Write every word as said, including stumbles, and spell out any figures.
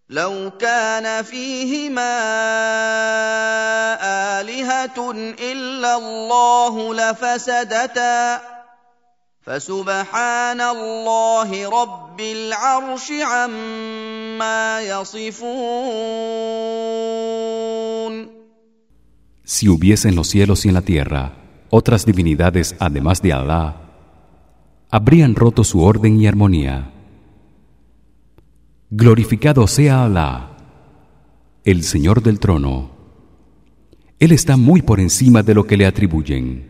لو كان فيهما آلهة إلا الله لفسدتا فسبحان الله رب العرش عما يصفون. Si hubiese en los cielos y en la tierra otras divinidades además de Alá, habrían roto su orden y armonía. Glorificado sea Alá, el Señor del trono. Él está muy por encima de lo que le atribuyen.